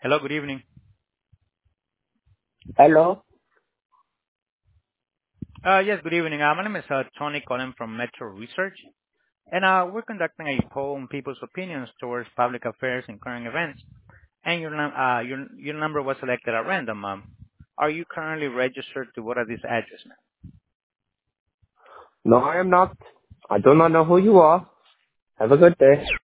Hello, good evening. Hello? Yes, good evening. My name is Tony calling from Metro Research, and we're conducting a poll on people's opinions towards public affairs and current events. And your number was selected at random. Are you currently registered to vote at this address, ma'am? No, I am not. I do not know who you are. Have a good day.